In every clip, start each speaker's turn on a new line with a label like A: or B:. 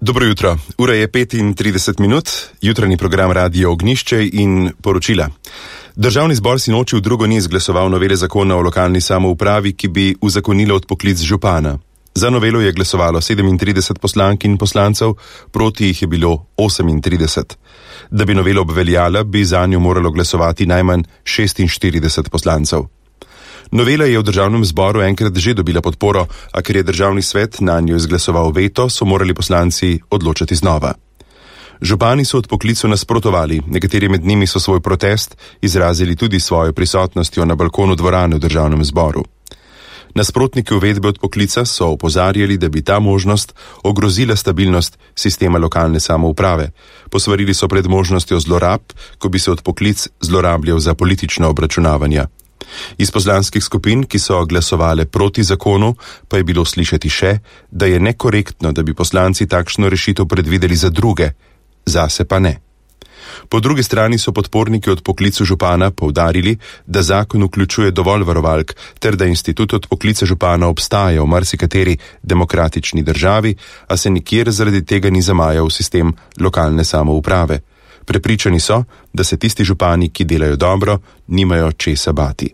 A: Dobro jutro. Ura je 35 minut, jutranji program Radio Ognjišče in poročila. Državni zbor sinoči v drugo ni izglasoval novele zakona o lokalni samoupravi, ki bi uzakonila odpoklic župana. Za novelo je glasovalo 37 poslank in poslancev, proti jih je bilo 38. Da bi novela obveljala, bi za njo moralo glasovati najmanj 46 poslancev. Novela je v državnem zboru enkrat že dobila podporo, a ker je državni svet na njo izglasoval veto, so morali poslanci odločati znova. Župani so odpoklicu nasprotovali, nekateri med njimi so svoj protest izrazili tudi svojo prisotnostjo na balkonu dvorane v državnem zboru. Nasprotniki uvedbe odpoklica so opozarjali, da bi ta možnost ogrozila stabilnost sistema lokalne samouprave. Posvarili so pred možnostjo zlorab, ko bi se odpoklic zlorabljal za politična obračunavanja. Iz poslanskih skupin, ki so glasovale proti zakonu, pa je bilo slišati še, da je nekorektno, da bi poslanci takšno rešitev predvideli za druge, zase pa ne. Po drugi strani so podporniki odpoklicu župana poudarili, da zakon vključuje dovolj varovalk, ter da institut odpoklica župana obstaja v marsikateri demokratični državi, a se nikjer zaradi tega ni zamajal v sistem lokalne samouprave. Prepričani so, da se tisti župani, ki delajo dobro, nimajo česa bati.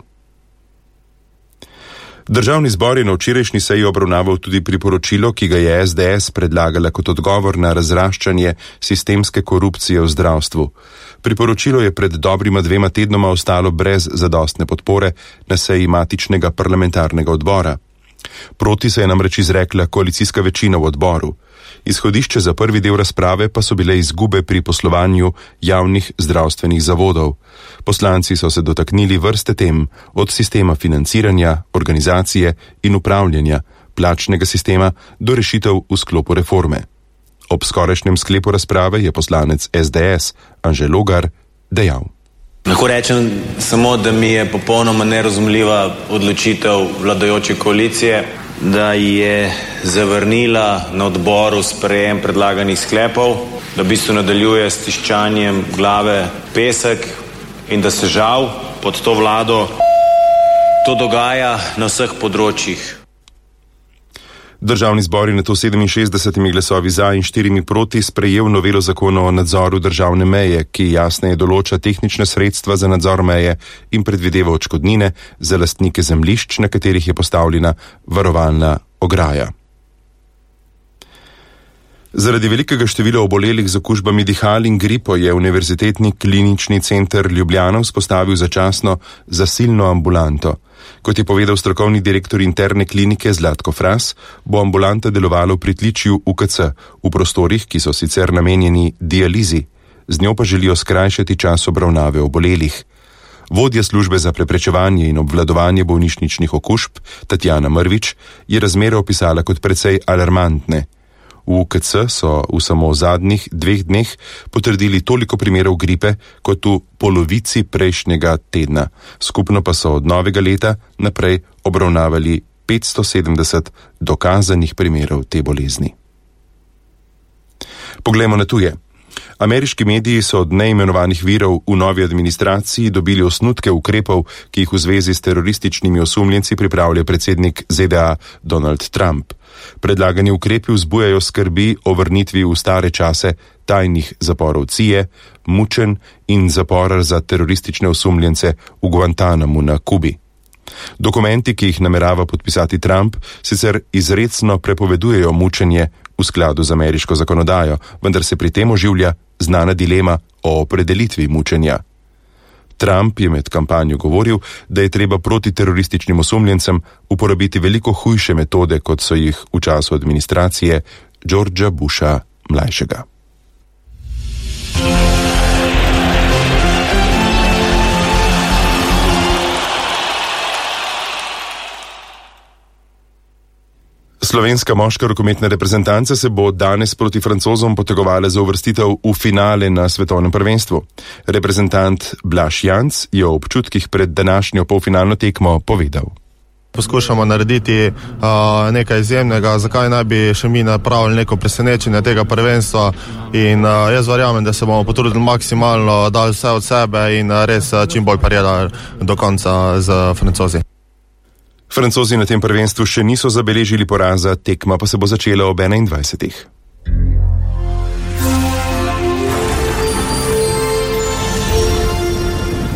A: Državni zbor je na včerajšnji seji obravnaval tudi priporočilo, ki ga je SDS predlagala kot odgovor na razraščanje sistemske korupcije v zdravstvu. Priporočilo je pred dobrima 2 tednoma ostalo brez zadostne podpore na seji matičnega parlamentarnega odbora. Proti se je namreč izrekla koalicijska večina v odboru. Izhodišče za prvi del razprave pa so bile izgube pri poslovanju javnih zdravstvenih zavodov. Poslanci so se dotaknili vrste tem, od sistema financiranja, organizacije in upravljanja, plačnega sistema do rešitev v sklopu reforme. Ob skorajšnjem sklepu razprave je poslanec SDS Anže Logar dejal:
B: Lahko rečem samo, da mi je popolnoma nerazumljiva odločitev vladajoče koalicije, da je zavrnila na odboru sprejem predlaganih sklepov, da v bistvu nadaljuje s tiščanjem glave pesek in da se žal pod to vlado to dogaja na vseh področjih.
A: Državni zbor je nato 67 glasovi za in 4 proti sprejel novelo zakona o nadzoru državne meje, ki jasneje določa tehnične sredstva za nadzor meje in predvideva odškodnine za lastnike zemljišč, na katerih je postavljena varovalna ograja. Zaradi velikega števila obolelih z okužbami dihal in gripo je Univerzitetni klinični center Ljubljana vzpostavil začasno zasilno ambulanto. Kot je povedal strokovni direktor interne klinike Zlatko Fras, bo ambulanta delovala v pritličju UKC, v prostorih, ki so sicer namenjeni dializi. Z njo pa želijo skrajšati čas obravnave obolelih. Vodja službe za preprečevanje in obvladovanje bolnišničnih okužb, Tatjana Mrvič, je razmere opisala kot precej alarmantne. V UKC so v samo zadnjih 2 dneh potrdili toliko primerov gripe kot v polovici prejšnjega tedna. Skupno pa so od novega leta naprej obravnavali 570 dokazanih primerov te bolezni. Poglejmo na tuje. Ameriški mediji so od neimenovanih virov v novi administraciji dobili osnutke ukrepov, ki jih v zvezi s terorističnimi osumljenci pripravlja predsednik ZDA Donald Trump. Predlagani ukrepi vzbujajo skrbi o vrnitvi v stare čase tajnih zaporov CIA, mučenj in zapora za teroristične osumljence v Guantanamu na Kubi. Dokumenti, ki jih namerava podpisati Trump, sicer izrecno prepovedujejo mučenje v skladu z ameriško zakonodajo, vendar se pri tem oživlja znana dilema o opredelitvi mučenja. Trump je med kampanjo govoril, da je treba proti terorističnim osumljencem uporabiti veliko hujše metode, kot so jih v času administracije Georgea Busha mlajšega. Slovenska moška rokometna reprezentanca se bo danes proti Francozom potegovala za uvrstitev v finale na svetovnem prvenstvu. Reprezentant Blaž Janc je o občutkih pred današnjo polfinalno tekmo povedal:
C: Poskušamo narediti nekaj izjemnega, zakaj naj bi še mi napravili neko presenečenje tega prvenstva in jaz verjamem, da se bomo potrudili maksimalno, dali vse od sebe in res čim bolj parjeli do konca z Francozi.
A: Francozi na tem prvenstvu še niso zabeležili poraza, tekma pa se bo začela ob 21.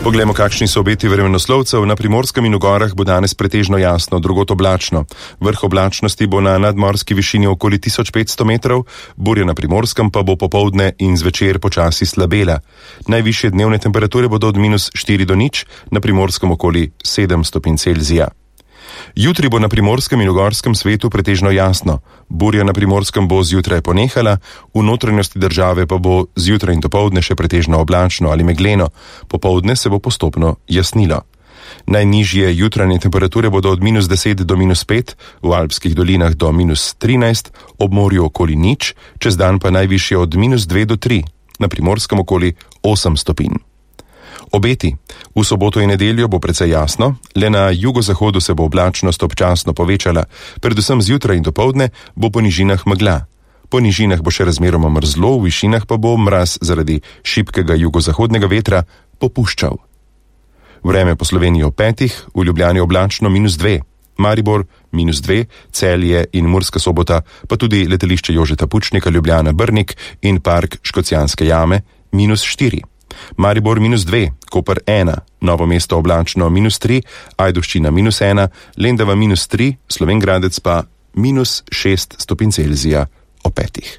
A: Poglejmo, kakšni so obeti vremenoslovcev. Na Primorskem in v gorah bo danes pretežno jasno, drugod oblačno. Vrh oblačnosti bo na nadmorski višini okoli 1500 metrov, burja na Primorskem pa bo popoldne in zvečer počasi slabela. Najvišje dnevne temperature bodo od -4 do 0, na Primorskem okoli 7 stopinj Celzija. Jutri bo na primorskem in ugorskem svetu pretežno jasno. Burja na Primorskem bo zjutraj ponehala, v notranjosti države pa bo zjutraj in dopoldne še pretežno oblačno ali megleno, popoldne se bo postopno jasnilo. Najnižje jutranje temperature bodo od -10 do -5, v alpskih dolinah do -13, ob morju okoli 0, čez dan pa najvišje od -2 do 3, na Primorskem okoli 8 stopinj. Obeti. V soboto in nedeljo bo precej jasno, le na jugozahodu se bo oblačnost občasno povečala, predvsem zjutraj in dopoldne bo po nižinah megla. Po nižinah bo še razmeroma mrzlo, v višinah pa bo mraz zaradi šibkega jugozahodnega vetra popuščal. Vreme po Sloveniji ob 5, v Ljubljani oblačno -2, Maribor -2, Celje in Murska Sobota, pa tudi letališče Jožeta Pučnika, Ljubljana Brnik in park Škocjanske jame -4. Maribor -2, Koper 1, Novo mesto oblačno -3, Ajdovščina -1, Lendava -3, Slovenj Gradec pa -6 stopinj Celzija ob 5.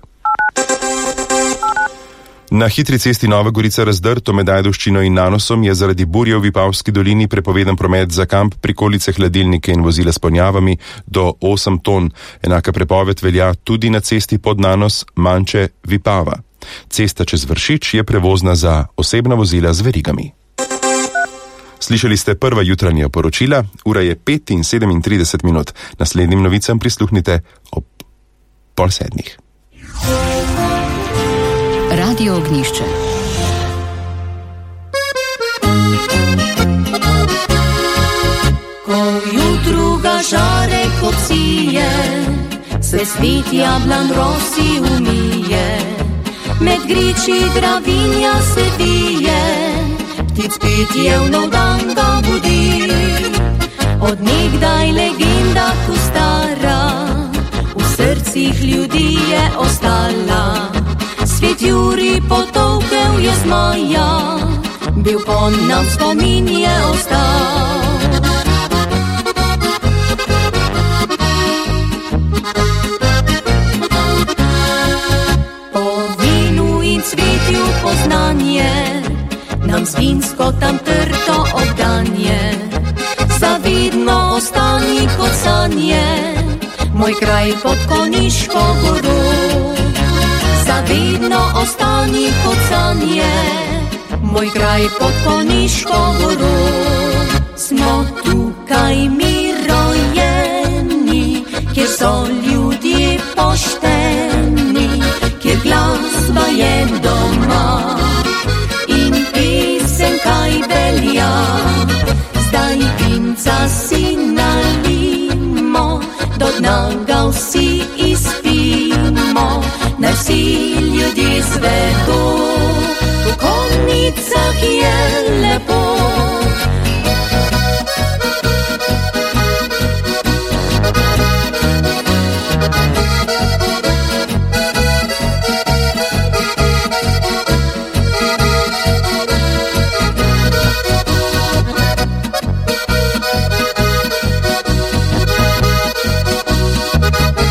A: Na hitri cesti Nova Gorica Razdrto med Ajdovščino in Nanosom je zaradi burje v Vipavski dolini prepovedan promet za kamp, prikolice, hladilnike in vozila s ponjavami do 8 ton. Enaka prepoved velja tudi na cesti pod Nanos Manče Vipava. Cesta čez Vršič je prevozna za osebna vozila z verigami. Slišali ste prva jutranja poročila, ura je 5:37. Naslednjim novicam prisluhnite ob 6:30.
D: Radio Ognjišče.
E: Ko jutru ga žare kot sije, se svet jablan rosi umije, med griči dravinja se vije, ptic petje v nov dan ga budi. Od nekdaj legenda tu stara, v srcih ljudi je ostala. Svet Juri potolkel je zmaja, bil po nam spomin je ostal. Po vinu in cvetju poznanje, nam svinsko tam trto obdanje. Zavidno ostani kot sanje, moj kraj pod Koniško goro. Zavedno ostani kot sanje, moj kraj pod Koniško goro. Smo tukaj mi rojeni, kjer so ljudje pošteni, kjer glasba je doma in pesem kaj velja. Zdaj vinca si nalimo, do dna ga vsi izpimo. Naj vsi ljudje svetu, v Konjicah je lepo.